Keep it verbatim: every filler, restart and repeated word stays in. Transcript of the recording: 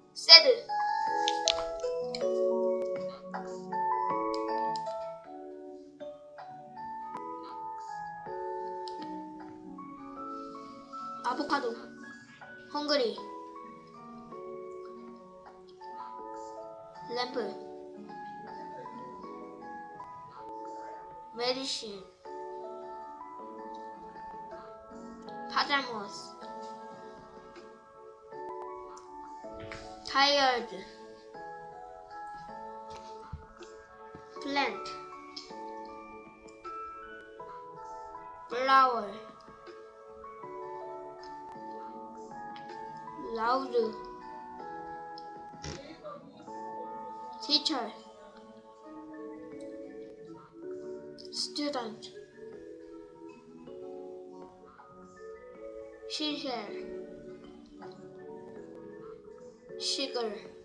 sad, avocado, hungry, lamp, medicine, pajamas, tired, plant, flower, loud, teacher, student, sugar, sugar.